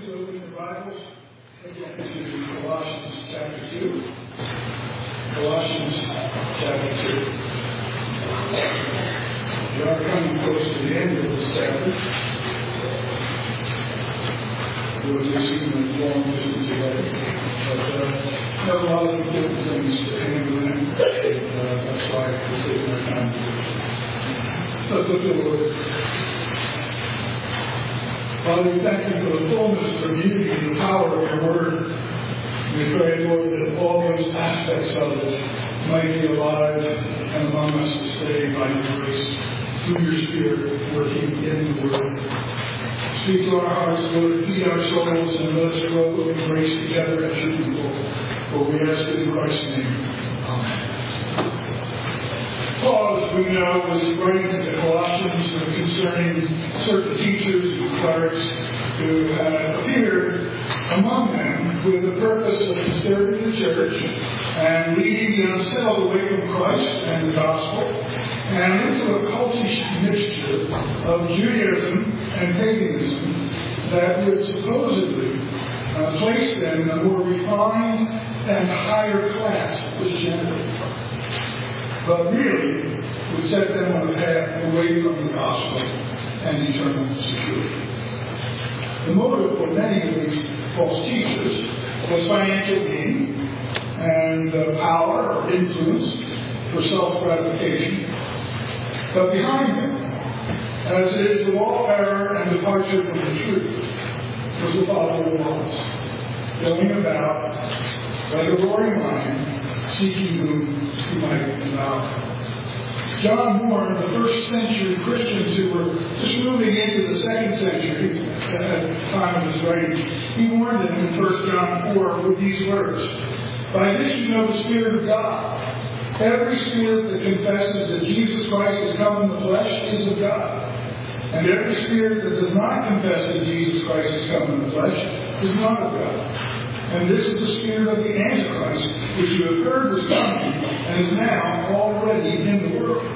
Please open your Bibles again to Colossians chapter 2. Colossians chapter 2. We are coming close to the end of this chapter. We'll just see the long distance away. But have a lot of important things to handle in it. That's why we're taking our time to do it. Let's look at the Lord. Father, we thank you for the fullness, the beauty, and the power of your word. We pray, Lord, that all those aspects of it might be alive and among us this day by your grace, through your Spirit working in the word. Speak to our hearts, Lord, feed our souls, and let us grow in grace together as your people. For we ask it in Christ's name. Amen. Paul, as we know, was writing to the Colossians concerning certain teachers and clerics who had appeared among them with the purpose of disturbing the church and leading the unsettled away from Christ and the gospel and into a cultish mixture of Judaism and paganism that would supposedly place them in a more refined and higher class of Christianity, but really would set them on a path away from the gospel and eternal security. The motive for many of these false teachers was financial gain and power or influence for self-gratification. But behind them, as it is with all error and departure from the truth, was the father of lies, going about like a roaring lion, seeking whom he might devour. John warned the first century Christians who were just moving into the second century at the time of his writing. He warned them in 1 John 4 with these words: "By this you know the Spirit of God. Every spirit that confesses that Jesus Christ has come in the flesh is of God. And every spirit that does not confess that Jesus Christ has come in the flesh is not of God. And this is the spirit of the Antichrist, which you have heard was coming and is now already in the world."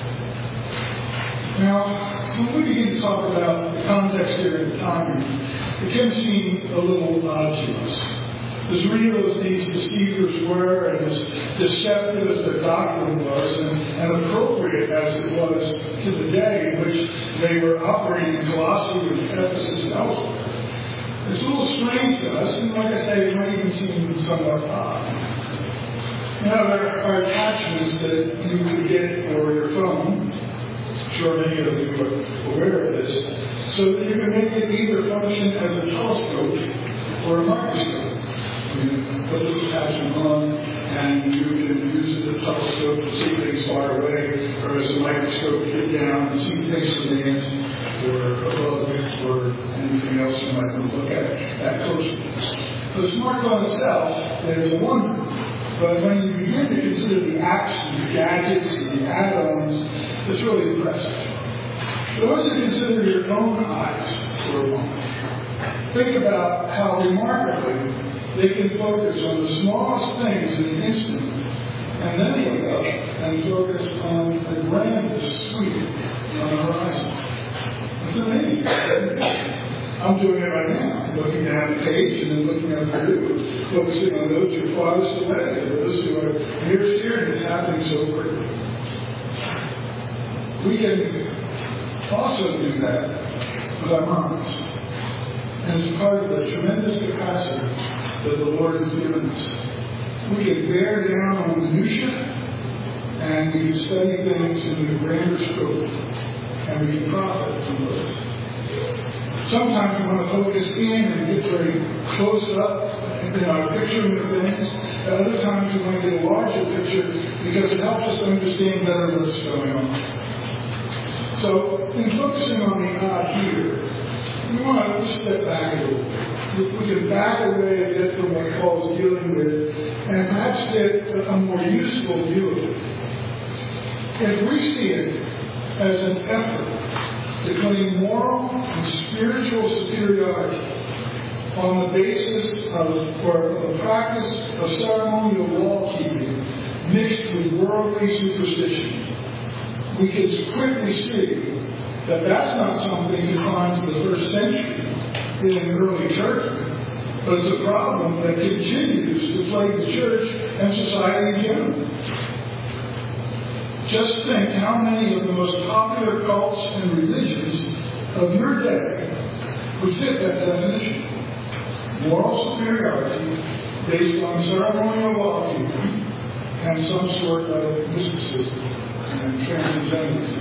Now, when we begin to talk about the context here and the timing, it can seem a little odd to us. As real as these deceivers were, and as deceptive as their doctrine was, and appropriate as it was to the day in which they were operating in Colossae and Ephesus and elsewhere, it's a little strange to us, and like I say, it might even seem somewhat odd. Now, there are attachments that you could get for your phone. I'm sure many of you are aware of this, so that you can make it either function as a telescope or a microscope. You put this attachment on, and you can use it as a telescope to see things far away, or as a microscope to get down and see things from the end, or above it, or anything else you might want to look at that closely. The smartphone itself is a wonder, but when you begin to consider the apps and the gadgets and the add-ons, it's really impressive. But once you consider your own eyes for a moment, think about how remarkably they can focus on the smallest things in an instant, and then look up and focus on the grandest sweep on the horizon. It's amazing. I'm doing it right now. I'm looking down the page and then looking up through, focusing on those who are farthest away, or those who are nearest here, and it's happening so quickly. We can also do that with our minds. And it's part of the tremendous capacity that the Lord has given us. We can bear down on the minutiae, and we can study things in the grander scope, and we can profit from those. Sometimes we want to focus in and get very close up in our picturing of things. At other times we want to get a larger picture because it helps us understand better what's going on. So, in focusing on the eye here, we want to step back a little bit. If we can back away a bit from what Paul is dealing with and perhaps get a more useful view of it. If we see it as an effort to claim moral and spiritual superiority on the basis of, or the practice of ceremonial law-keeping mixed with worldly superstition, we can quickly see that that's not something defined for the first century, in early Turkey, but it's a problem that continues to plague the church and society in general. Just think how many of the most popular cults and religions of your day would fit that definition. Moral superiority based on ceremonial law-keeping and some sort of mysticism and transcendentism.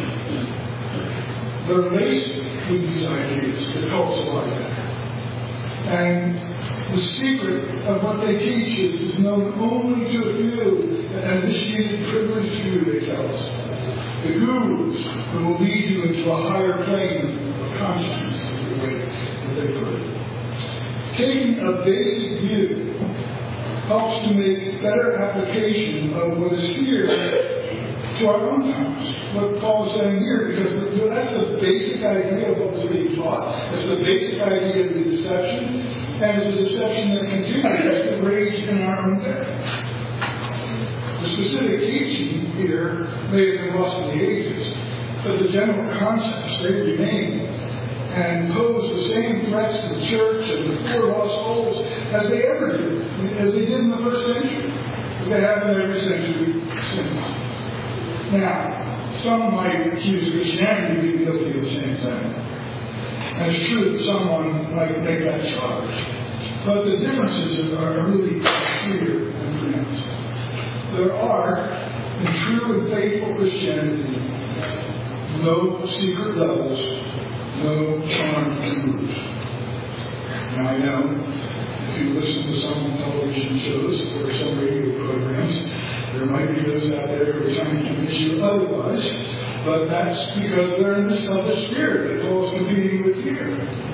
They're laced with these ideas, the cults like that. And the secret of what they teach is known only to a few, an initiated, privileged few, they tell us. The gurus who will lead you into a higher plane of consciousness, is the way that they put it. Taking a basic view helps to make better application of what is here to our own times. What Paul is saying here, because that's the basic idea of what was being taught. That's the basic idea of the deception, and it's a deception that continues to rage in our own day. The specific teaching here may have been lost in the ages, but the general concepts, they remain and pose the same threats to the church and the poor lost souls as they ever did, as they did in the first century, as they have in every century since. Now, some might accuse Christianity of being guilty of the same thing. And it's true that someone might make that charge. But the differences are really clear and pronounced. There are, in true and faithful Christianity, no secret levels, no charm gurus. Now I know, if you listen to some television shows or some radio programs, there might be those out there who are trying to convince you otherwise, but that's because they're in the spirit that Paul's competing with here.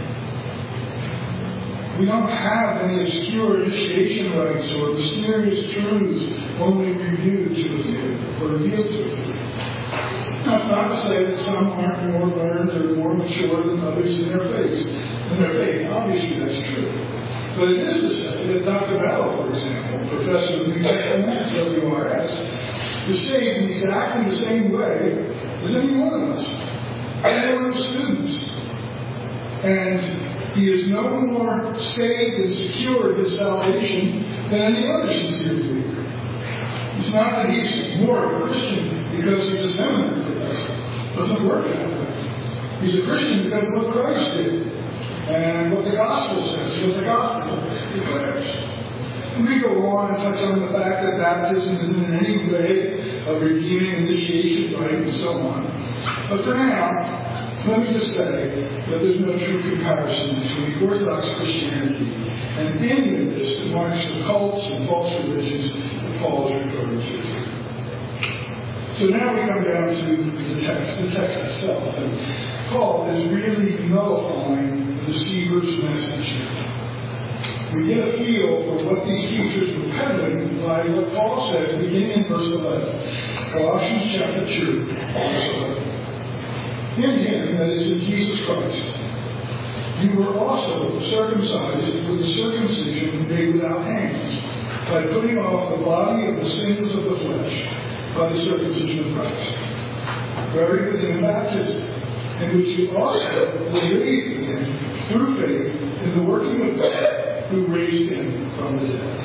We don't have any obscure initiation rites or mysterious truths only reviewed to a few or revealed to a few. That's not to say that some aren't more learned or more mature than others in their faith. Obviously, that's true. But it is to say that Dr. Bell, for example, professor of New Testament at WRS, is saved in exactly the same way as any one of us, any one of the students. And he is no more saved and secure in his salvation than any other sincere believer. It's not that he's more a Christian because he's a seminary professor. It doesn't work that way. He's a Christian because of what Christ did and what the gospel says, what the gospel declares. And we go on and touch on the fact that baptism isn't in any way a redeeming initiation rite and so on. But for now, let me just say that there's no true comparison between Orthodox Christianity and any of this that marks the cults and false religions that Paul is referring to. So now we come down to the text itself. And Paul is really nullifying the deceiver's message here. We get a feel for what these teachers were peddling by what Paul said beginning in verse 11. Colossians chapter 2, verse 11. In him, that is in Jesus Christ, you were also circumcised with a circumcision made without hands, by putting off the body of the sins of the flesh by the circumcision of Christ, buried with him in baptism, in which you also believed with him through faith in the working of God who raised him from the dead.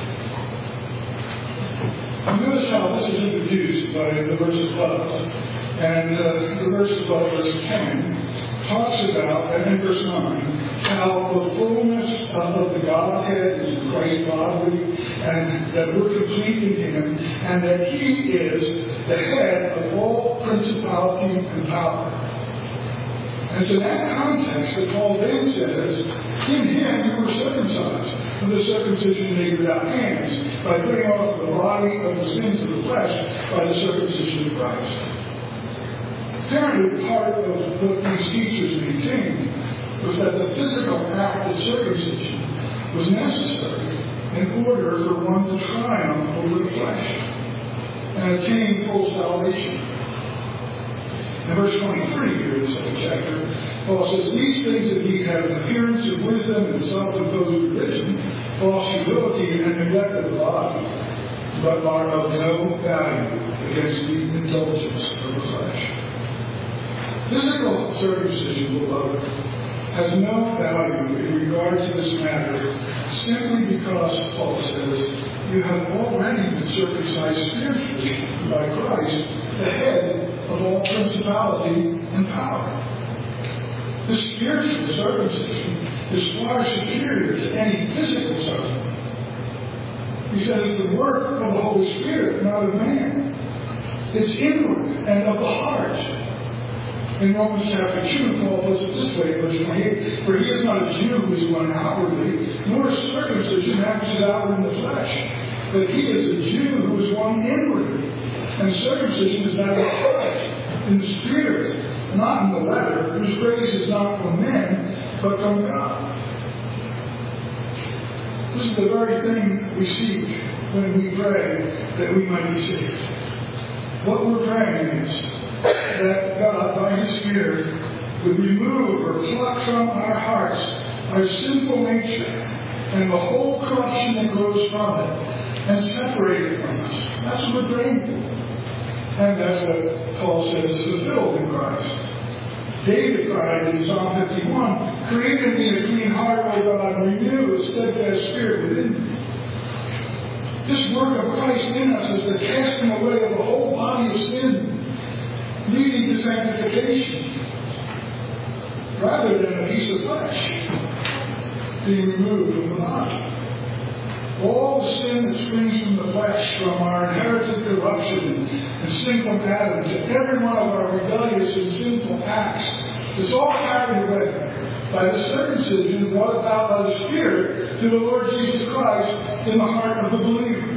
Notice how this is introduced by the verse above. And the verse above, verse 10, talks about, and in verse 9, how the fullness of the Godhead is in Christ bodily, and that we're complete in him, and that he is the head of all principality and power. And so in that context, that Paul then says, in him you were circumcised, with a circumcision made without hands, by putting off the body of the sins of the flesh by the circumcision of Christ. Apparently, part of what these teachers maintained was that the physical act of circumcision was necessary in order for one to triumph over the flesh and attain full salvation. In verse 23 here in the second chapter, Paul says, these things indeed have an appearance of wisdom and self-imposed religion, false humility, and neglect of the body, but are of no value against the indulgence of the flesh. Physical circumcision, beloved, has no value in regard to this matter simply because, Paul says, you have already been circumcised spiritually by Christ, the head of all principality and power. The spiritual circumcision is far superior to any physical circumcision. He says it's the work of the Holy Spirit, not of man. It's inward and of the heart. In Romans chapter 2, Paul puts it this way, verse 28, for he is not a Jew who is one outwardly, nor is circumcision that which is outward in the flesh, but he is a Jew who is one inwardly. And circumcision is that of the heart, in the spirit, not in the letter, whose grace is not from men, but from God. This is the very thing we seek when we pray that we might be saved. What we're praying is that God, by His Spirit, would remove or pluck from our hearts our sinful nature and the whole corruption that grows from it and separate it from us. That's what we're praying for. And that's what Paul says is fulfilled in Christ. David cried in Psalm 51, create in me a clean heart, O God, and renew a steadfast spirit within me. This work of Christ in us is the casting away of the whole body of sin, leading to sanctification, rather than a piece of flesh being removed from the body. All the sin that springs from the flesh, from our inherited corruption and sinful Adam, to every one of our rebellious and sinful acts, is all carried away by the circumcision brought about by the Spirit to the Lord Jesus Christ in the heart of the believer.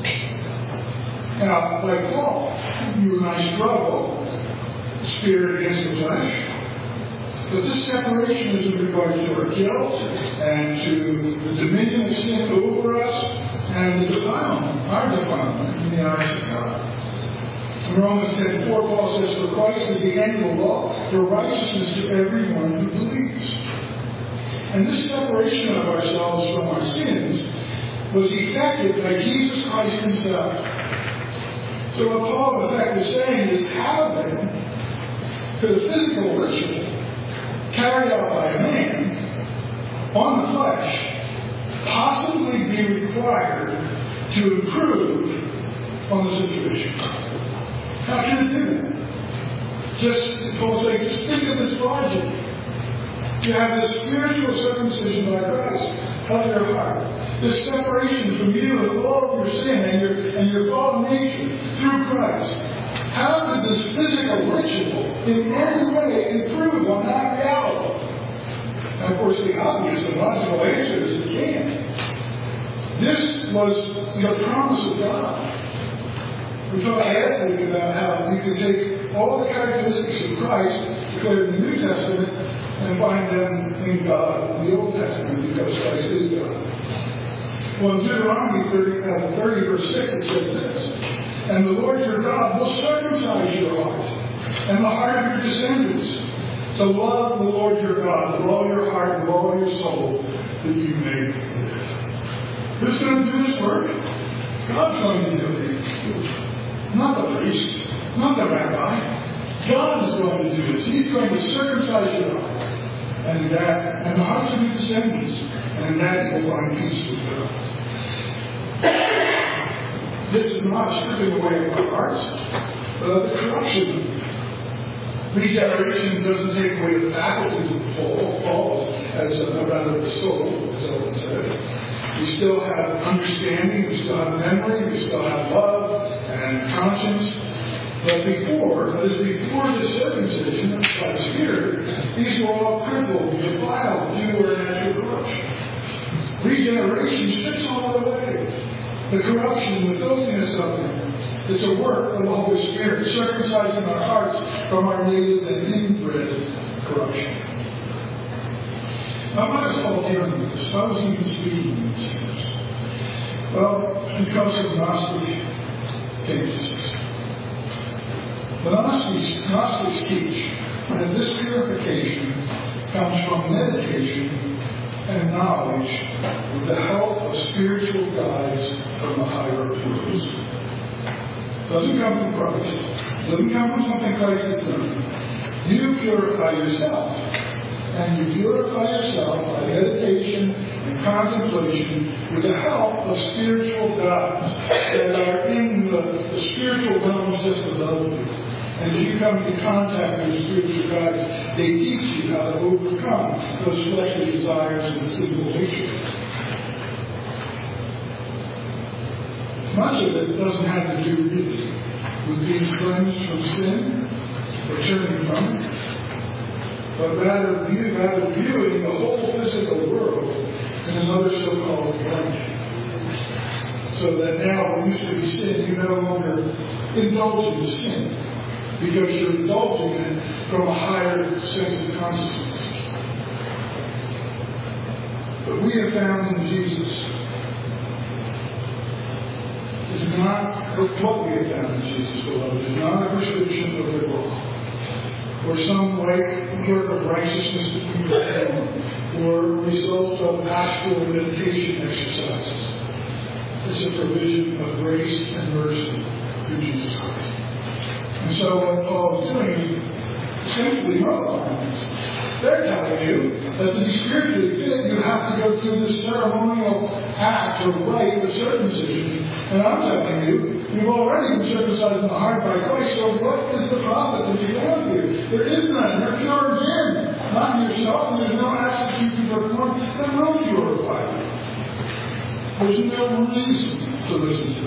Now, like Paul, you and I struggle, spirit against the flesh. But this separation is in regard to our guilt and to the dominion of sin over us and the defilement, our defilement in the eyes of God. In Romans 10:4, Paul says, for Christ is the end of the law, for righteousness to everyone who believes. And this separation of ourselves from our sins was effected by Jesus Christ Himself. So what Paul in effect is saying is, how then could a physical ritual carried out by a man on the flesh possibly be required to improve on the situation? How can it do that? Just, Paul says, just think of this logic. You have this spiritual circumcision by Christ of your heart. This separation from you and all of your sin and your fallen nature through Christ. How could this physical ritual in any way improve on that reality? And of course, the obvious and logical answer is it can't. This was the promise of God. We thought last week about how we could take all the characteristics of Christ declared in the New Testament and find them in God in the Old Testament because Christ is God. Well, in Deuteronomy 30 verse 6, it says this, and the Lord your God will circumcise your heart and the heart of your descendants to love the Lord your God with all your heart and with all your soul that you may live. Who's going to do this work? God's going to do it. Not the priest, not the rabbi. God is going to do this. He's going to circumcise your heart and the hearts of your descendants, and in that you will find peace with God. This is not stripping away of our hearts, but of the corruption. Regeneration doesn't take away the faculties of the fall, as rather the soul, as Owen says. We still have understanding, we still have memory, we still have love and conscience. But before the circumcision by the Spirit, these were all crippled, defiled due to our natural corruption. Regeneration strips all of it away. The corruption, the filthiness of them. It's a work of the Holy Spirit, circumcising our hearts from our native and inbred corruption. Now, why is Paul dealing with this? Why was he even speaking in these terms? Well, because of Gnostic tendencies. The Gnostics teach that this purification comes from meditation and knowledge with the help of spiritual guides from the higher worlds. Doesn't come from Christ. Doesn't come from something Christ has done. You purify yourself and you purify yourself by meditation and contemplation with the help of spiritual guides that are in the spiritual realms just above you. And as you come into contact with spiritual guides, they teach you how to overcome those fleshly desires and sinful nature. Much of it doesn't have to do really with being cleansed from sin or turning from it, but rather viewing the whole physical world in another so-called light. So that now what used to be sin, you no longer indulge in sin, because you're indulging in it from a higher sense of consciousness. But we have found in Jesus is not what we have found in Jesus, beloved, is not a prescription of the law, or some work of righteousness that we perform, or a result of pastoral meditation exercises. It's a provision of grace and mercy through Jesus Christ. And so what Paul is doing is simply nullifying this. They're telling you that to be spiritually fit, you have to go through this ceremonial act or rite of circumcision. And I'm telling you, you've already been circumcised in the heart by Christ, so what is the profit that you have here? There is none. You're pure again, not in yourself, and there's no acts that you can perform that will purify you. There's no reason to listen to it.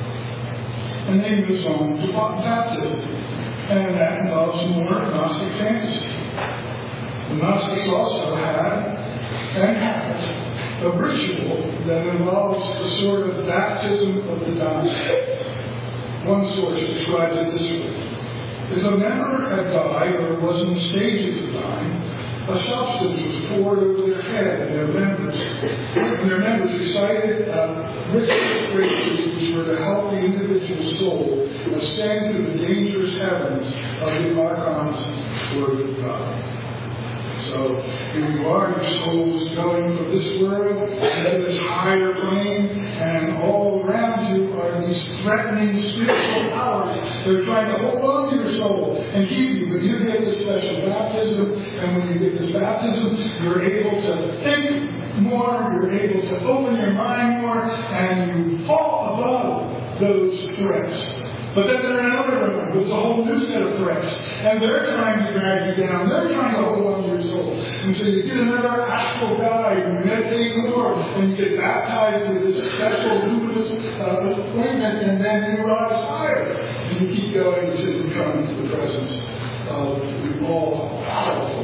And then he moves on to baptism. And that involves more Gnostic fantasy. The Gnostics also had and have a ritual that involves a sort of baptism of the dying. One source describes it this way. If a member had died or was in stages of dying, a substance was poured over their head and their members recited ritual phrases which were to help the individual soul ascend to the dangerous heavens of the archon's Word of God. So here you are, your soul is going from this world into this higher plane, and all around you are these threatening spiritual powers. They're trying to hold on to your soul and keep you. But you get this special baptism, and when you get this baptism, you're able to think more, you're able to open your mind more, and you fall above those threats. But then there are another room with a whole new set of threats. And they're trying to drag you down. They're trying to hold on to your soul. And so you get another astral guide, and you meditate more, and you get baptized with this special luminous ointment, and then you rise higher. And you keep going until you come into the presence of the all-powerful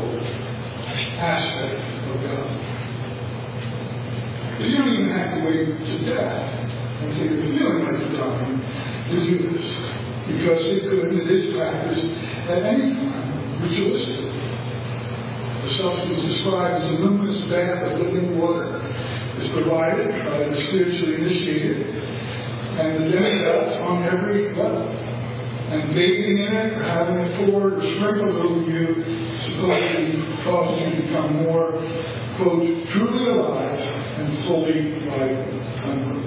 aspect of God. But you don't even have to wait to death. And so you're feeling like you're dying to do this, because it is practiced at any time, ritualistically. The substance described as a luminous bath of living water is provided by the spiritually initiated, and the demigods on every level. And bathing in it, or having it poured or sprinkled over you, supposedly causes you to become more, quote, truly alive and fully vibrant, unquote.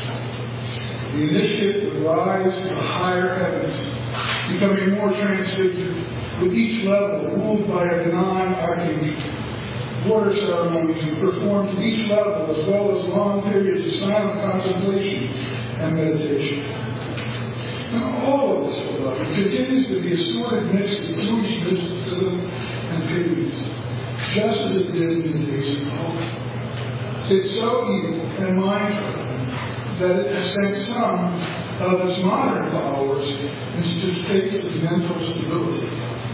The initiate would rise to the higher heavens, becoming more transfigured, with each level ruled by a benign archangel. Water ceremonies were performed at each level, as well as long periods of silent contemplation and meditation. Now, all of this, beloved, continues to be a sort of mix of Jewish mysticism and paganism, just as it did in the days of Paul. It's so evil and mind-troubling that it has sent some of its modern followers into states of mental stability.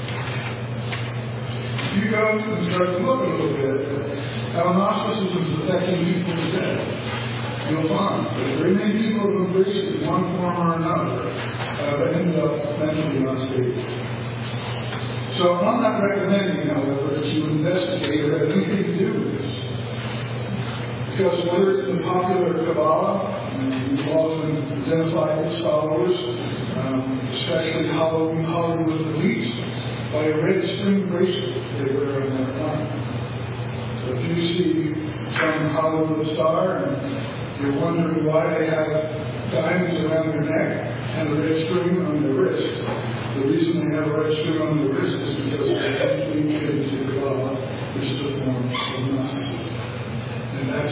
If you go and start to look a little bit at how Gnosticism is affecting people today, you'll find that very many people who embrace it in one form or another end up mentally unstable. So I'm not recommending, however, that you investigate or have anything to do with this. Because whether it's in popular Kabbalah, you've often identified its followers, especially Hollywood elites, by a red string bracelet they wear on their arm. So if you see some Hollywood star and you're wondering why they have diamonds around their neck and a red string on their wrist, the reason they have a red string on their wrist is because they're actually committed to Kabbalah, which is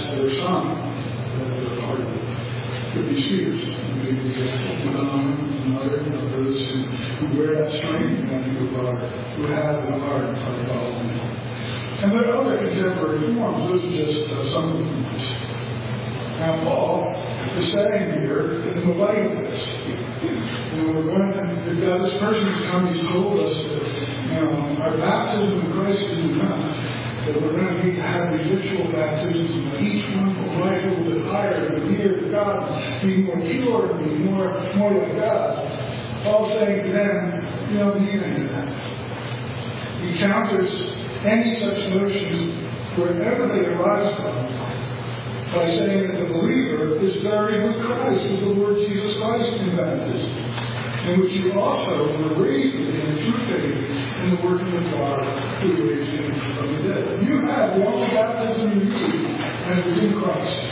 their son that are part of it. Could be speakers, maybe another of those who wear that strength and who have the heart of following. And there are other contemporary forms. Those are just some of the forms. Now, Paul is saying here, in the light of this, we're going to, God, this person has come, he's told us that, our baptism in Christ is enough, that we're going to need to have these ritual baptisms, and that each one will rise a little bit higher and near to God, be more pure, and be more like God. Paul's saying to them, you don't need any of that. He counters any such notions wherever they arise from by saying that the believer is buried with Christ, with the Lord Jesus Christ in baptism, in which you also were raised with him through faith in the working of God who raised him from the dead. You have the only baptism you need, and it is in Christ.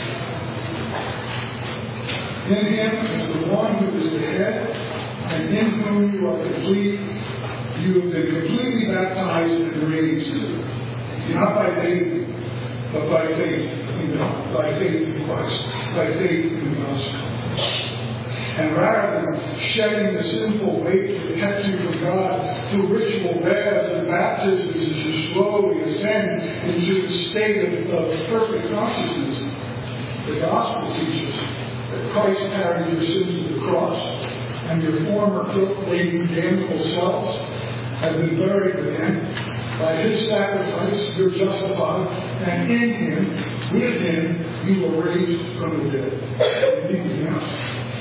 In him is the one who is the head, and in whom you are complete. You have been completely baptized and raised, not by faith, but by faith in God, by faith in Christ, by faith in the gospel. And rather than shedding the sinful weight that kept you from God through ritual baths and baptisms as you slowly ascend into the state of perfect consciousness, the gospel teaches that Christ carried your sins to the cross, and your former guilt-laden, damnable selves have been buried with him. By his sacrifice, you're justified, and in him, with him, you were raised from the dead. Anything else?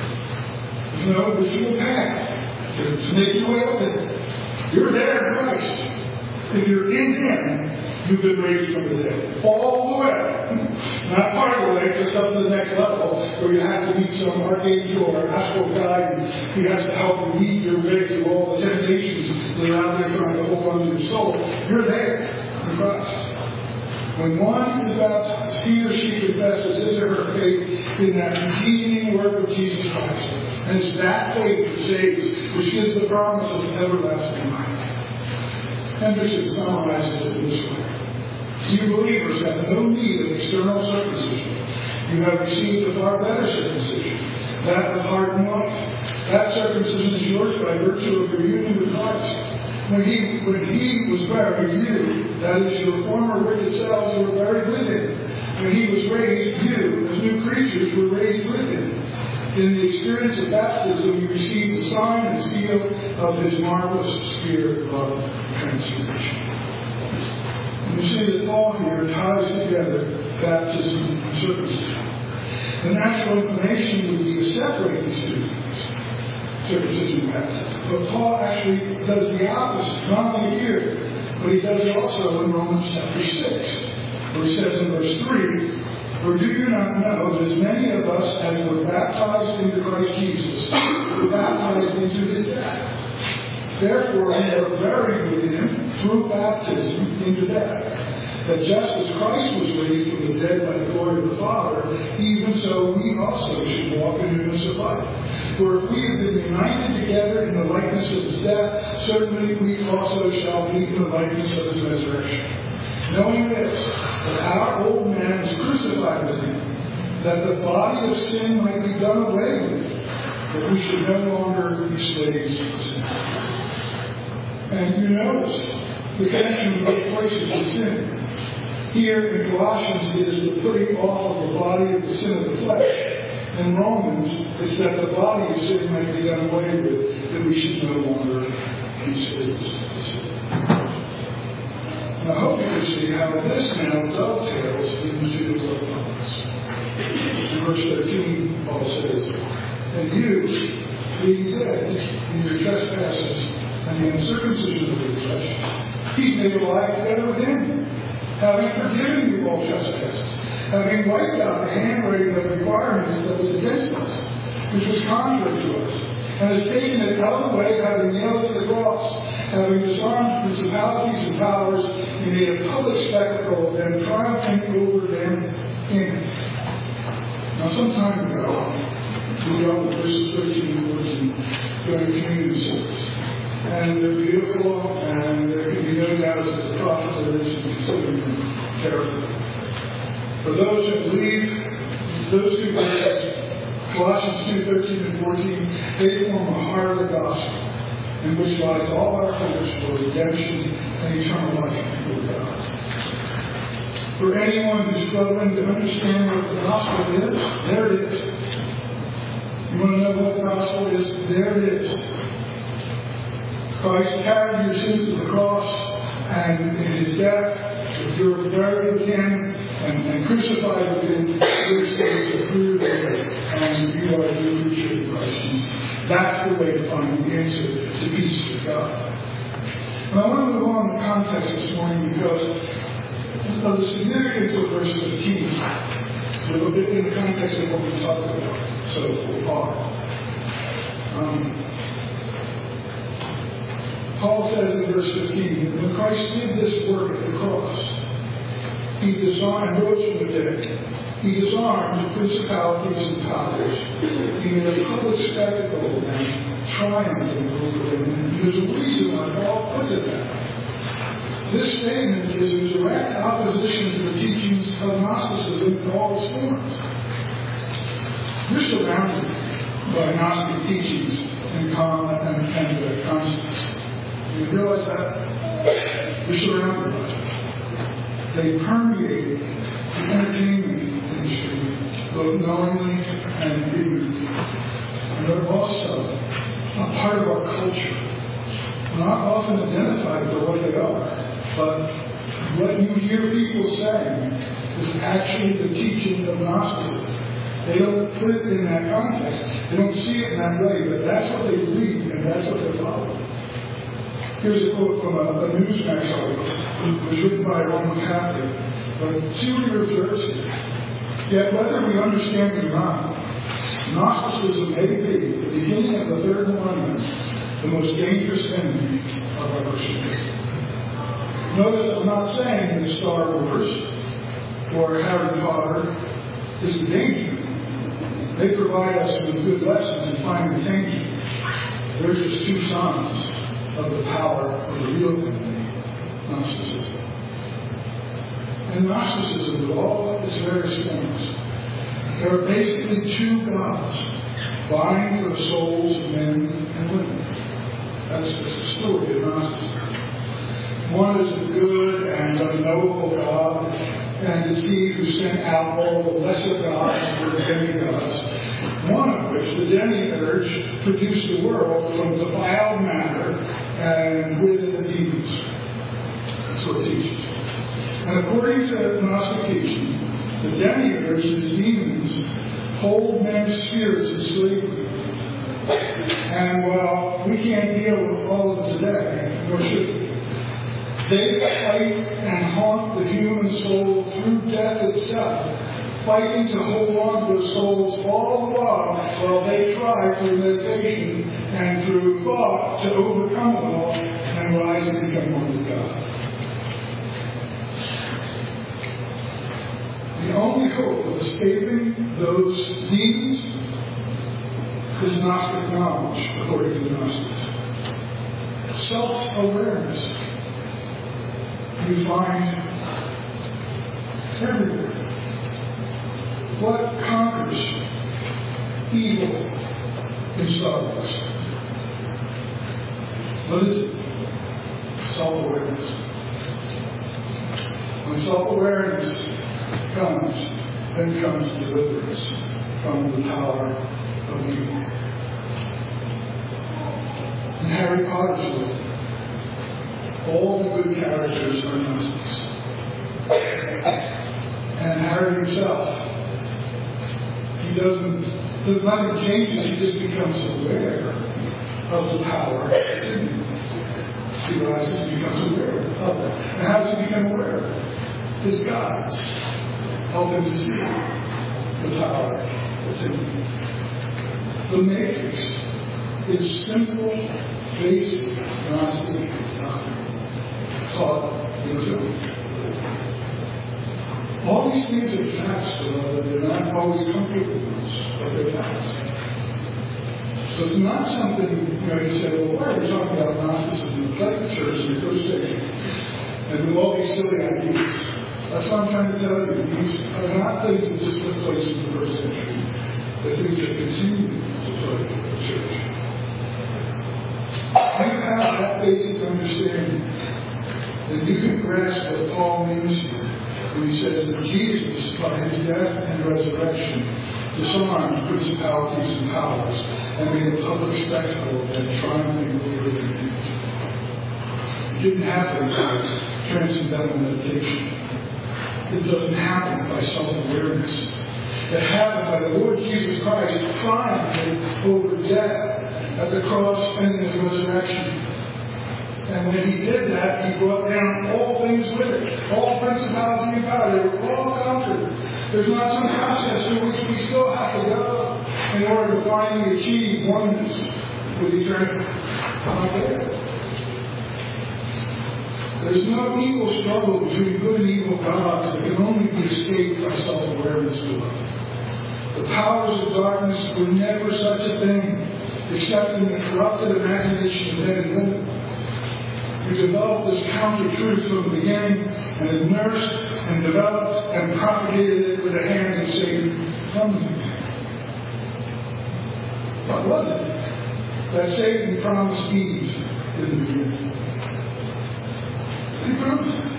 There's no ritual path to make your way up there. You're there in Christ. If you're in him, you've been raised from the dead. All the way. Not part of the way, just up to the next level, where you have to meet some archangel or astral guide, and he has to help you meet your way through all the temptations that are out there trying to hold on to your soul. You're there in Christ. When one is baptized, he or she confesses his or her faith in that redeeming work of Jesus Christ. And it's that faith that saves, which gives the promise of everlasting life. Henderson summarizes it this way. You believers have no need of external circumcision. You have received a far better circumcision, that of heart and life. That circumcision is yours by virtue of your union with Christ. When he was buried, you, that is your former wicked selves, were buried with him. When he was raised, you, as new creatures, were raised with him. In the experience of baptism, you received the sign and seal of his marvelous spirit of transformation. And you see that Paul here ties together baptism and circumcision. The natural inclination would be to separate these two things, circumcision and baptism. But Paul actually does the opposite, not only here, but he does it also in Romans chapter 6, where he says in verse 3, "For do you not know that as many of us as were baptized into Christ Jesus were baptized into his death? Therefore we are buried with him through baptism into death, that just as Christ was raised from the dead by the glory of the Father, even so we also should walk in newness of life. For if we have been united together in the likeness of his death, certainly we also shall be in the likeness of his resurrection. Knowing this, that our old man is crucified with him, that the body of sin might be done away with, that we should no longer be slaves of sin." And you notice the connection of both places with sin. Here in Colossians it is the putting off of the body of the sin of the flesh. In Romans, it's that the body of sin might be done away with, that we should no longer be slaves of sin. I hope you can see how this now dovetails into the promise. In verse 13, Paul says, "And you, being dead in your trespasses and the uncircumcision of your flesh, he's made alive together with him, having forgiven you all trespasses, having wiped out the handwriting of requirements that was against us, which was contrary to us, and has taken it out of the way, having nailed it to the cross, having disarmed principalities and powers, he made a public spectacle of them, triumphing over them in it." Now, some time ago, we dealt with verses 13 and 14 during community service. And they're beautiful, and there can be no doubt that the prophet there is considering them carefully. For those who believe, those two verses, Colossians 2:13 and 14, they form the heart of the gospel, in which lies all our hopes for redemption and eternal life before God. For anyone who's struggling to understand what the gospel is, there it is. You want to know what the gospel is? There it is. Christ carried your sins to the cross, and in his death, if you're buried with him and crucified with him, your sins are cleared away, and you are a new creature in Christ Jesus. That's the way to find the answer to peace with God. And I want to move on to context this morning because of the significance of verse 15, a little bit in the context of what we talked about so far. Paul says in verse 15, when Christ did this work at the cross, he disarmed and rose from the dead. He disarmed principalities and powers. He made a public spectacle of them, triumphing over them. And there's a reason why Paul puts it that way. This statement is in direct opposition to the teachings of Gnosticism in all its forms. You're surrounded by Gnostic teachings and concepts. You realize that? You're surrounded by it. They permeate the entertainment industry, both knowingly and ignorantly. And they're also a part of our culture. Not often identified for what they are, but what you hear people saying is actually the teaching of Gnosticism. They don't put it in that context. They don't see it in that way, but that's what they believe and that's what they're following. Here's a quote from a Newsmax article. It was written by a Roman Catholic. But see what he observes here. Yet whether we understand it or not, Gnosticism may be, at the beginning of the third millennium, the most dangerous enemy of our Christian faith. Notice I'm not saying that Star Wars or Harry Potter is the danger. They provide us with good lessons in finding danger. They're just two signs of the power of the real enemy, Gnosticism. And Gnosticism, with all its various forms, there are basically two gods vying for the souls of men and women. That's the story of Gnosticism. One is a good and unknowable God, and it's he who sent out all the lesser gods or demigods, one of which, the demiurge, produced the world from defiled matter and with the demons. That's what it teaches. And according to Gnostic teaching, the demiurge and his demons hold men's spirits in slavery. And while we can't deal with all of it today, nor should we, they fight and haunt the human soul through death itself, fighting to hold on to those souls all the while they try through meditation and through thought to overcome it all and rise and become one with God. The only hope of escaping those demons is Gnostic knowledge, according to the Gnostics. Self-awareness you find everywhere. What conquers evil in Star Wars? What is it? Self-awareness. When self-awareness comes, then comes deliverance from the power of evil. In Harry Potter's world, all the good characters are Gnostics. And Harry himself, nothing changes, he just becomes aware of the power that's in him. He rises and becomes aware of it. And how does he become aware of it? His gods help him to see the power that's in him. The Matrix is simple, basic Gnostic doctrine taught in the Bible. All these things are facts, beloved. They're not always comfortable ones, but they're facts. So it's not something, you say, well, why are we talking about Gnosticism in the Catholic Church in the first stage? And with all these silly ideas. That's what I'm trying to tell you. These are not things that just took place in the first century. They're things that continue to play in the church. You have that basic understanding, then you can grasp what Paul means here when he says that Jesus, by his death and resurrection, disarmed principalities and powers and made a public spectacle of them triumphing over their enemies. It didn't happen by transcendental meditation. It doesn't happen by self-awareness. It happened by the Lord Jesus Christ triumphing over death at the cross and his resurrection. And when he did that, he brought down all things with it. All principality and power. They were all conquered. There's not some process through which we still have to go in order to finally achieve oneness with eternity. Not there. There's no equal struggle between good and evil gods that can only be escaped by self-awareness to them. The powers of darkness were never such a thing, except in the corrupted imagination of men and women. We developed this counter-truth from the beginning and have nursed and developed and propagated it with the hand of Satan from the beginning. What was it that Satan promised Eve in the beginning? He promised it.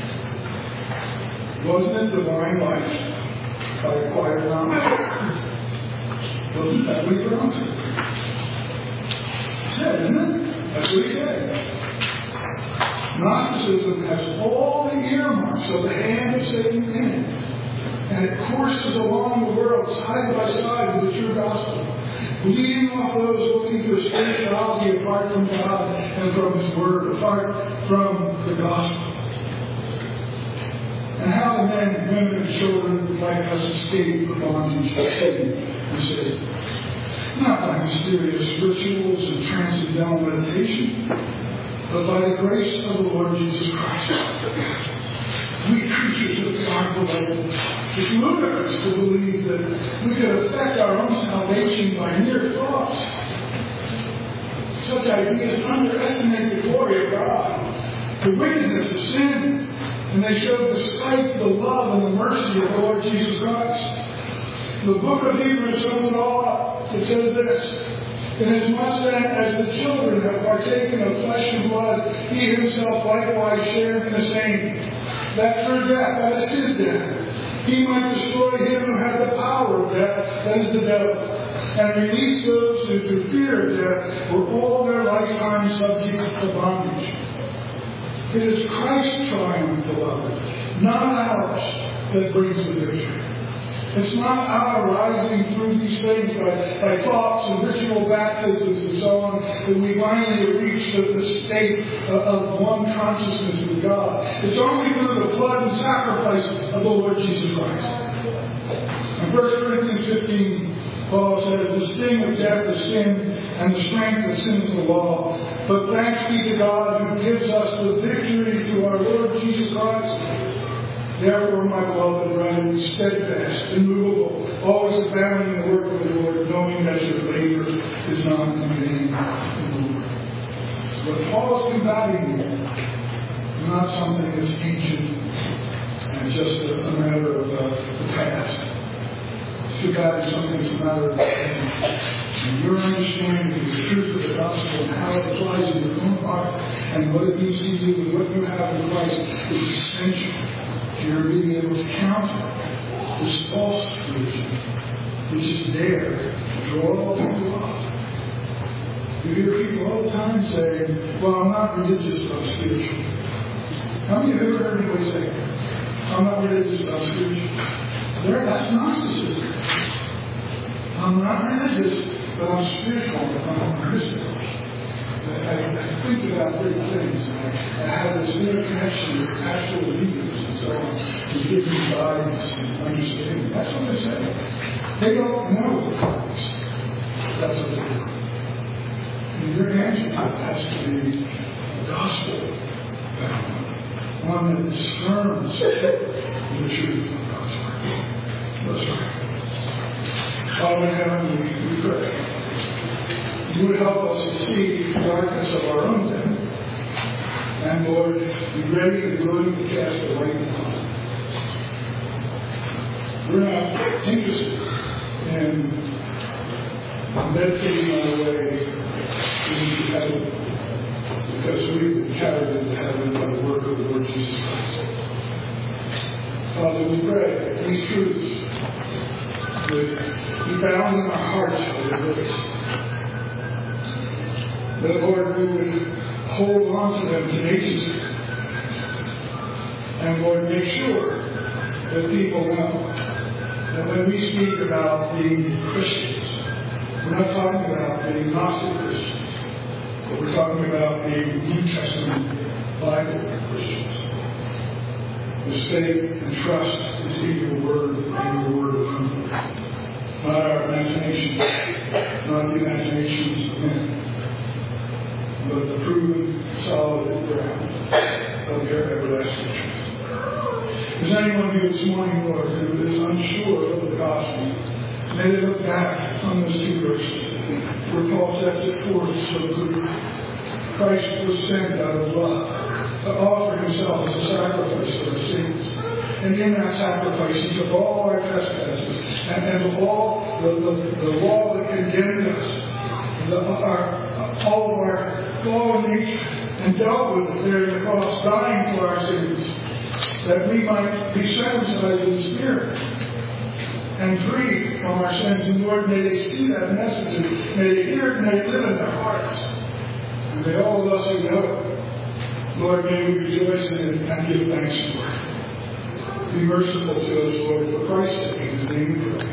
Wasn't it divine life by acquired knowledge? Wasn't that what he promised it? He said, isn't it? That's what he said. Gnosticism has all the earmarks of the hand of Satan in it. And it courses along the world side by side with the true gospel, leading off those looking for spirituality apart from God and from His Word, apart from the gospel. And how the men, women, and children like us escape the bondage of Satan and Satan? Not by mysterious rituals and transcendental meditation, but by the grace of the Lord Jesus Christ. We creatures of the ark of the Bible, it's ludicrous to believe that we could affect our own salvation by mere thoughts. Such ideas underestimate the glory of God, the wickedness of sin, and they show despite the love and the mercy of the Lord Jesus Christ. The book of Hebrews sums it all up. It says this: inasmuch then as the children have partaken of flesh and blood, he himself likewise shared in the same, that through death, that is his death, he might destroy him who had the power of death, that is the devil, and release those who through fear of death were all their lifetime subject to bondage. It is Christ's triumph, beloved, not ours, that brings the victory. It's not our rising through these things by thoughts and ritual baptisms and so on that we finally reach the state of one consciousness with God. It's only through the blood and sacrifice of the Lord Jesus Christ. In 1 Corinthians 15, Paul says, the sting of death is sin, and the strength of sin is the law. But thanks be to God who gives us the victory through our Lord Jesus Christ. Therefore, my beloved brethren, be steadfast, immovable, always abounding in the work of the Lord, knowing that your labor is not in vain in the Lord. So what Paul is combating here is not something that's ancient and just a matter of the past. It's combating something that's a matter of the present. And your understanding of the truth of the gospel and how it applies in your own heart and what it means to you and what you have in Christ is essential. You're being able to counter this false religion, which is there to draw people off. You hear people all the time say, well, I'm not religious, I'm spiritual. How many of you ever heard anybody say, I'm not religious, I'm spiritual? That's Gnosticism. I'm not religious, but I'm spiritual, I'm Christian. I think about big things. I have this interconnection with actual leaders and so on to give me guidance and understanding. That's what they say. They don't know Christ. That's what they do. And your answer has to be a gospel bound, one that discerns the truth of God's word. That's right. Father in heaven, we pray. You would help us to see the darkness of our own sin, and Lord, be ready and willing to cast the light upon it. we're not interested in meditating our way into heaven because we've been carried into heaven by the work of the Lord Jesus Christ. Father, we pray that these truths would be bound in our hearts by your grace. That, Lord, we would hold on to them tenaciously. And, Lord, make sure that people know that when we speak about being Christians, we're not talking about being Gnostic Christians, but we're talking about being New Testament Bible Christians. The faith and trust is in your word and your word alone. Not our imagination, not the imaginations of men, but the proven, solid ground of your everlasting truth. If there's anyone here this morning, Lord, who is unsure of the gospel, may they look back on those two verses where Paul sets it forth so clearly. Christ was sent out of love to offer himself as a sacrifice for our sins. And in that sacrifice, he took all our trespasses and of all the law that condemned us, all of our fallen nature, and dealt with it there in the cross, dying for our sins, that we might be circumcised in the Spirit and free from our sins. And Lord, may they see that message, and may they hear it, and may it live in their hearts. And may all of us who know it, Lord, may we rejoice in it and give thanks for it. Be merciful to us, Lord, for Christ's sake, in the name of God.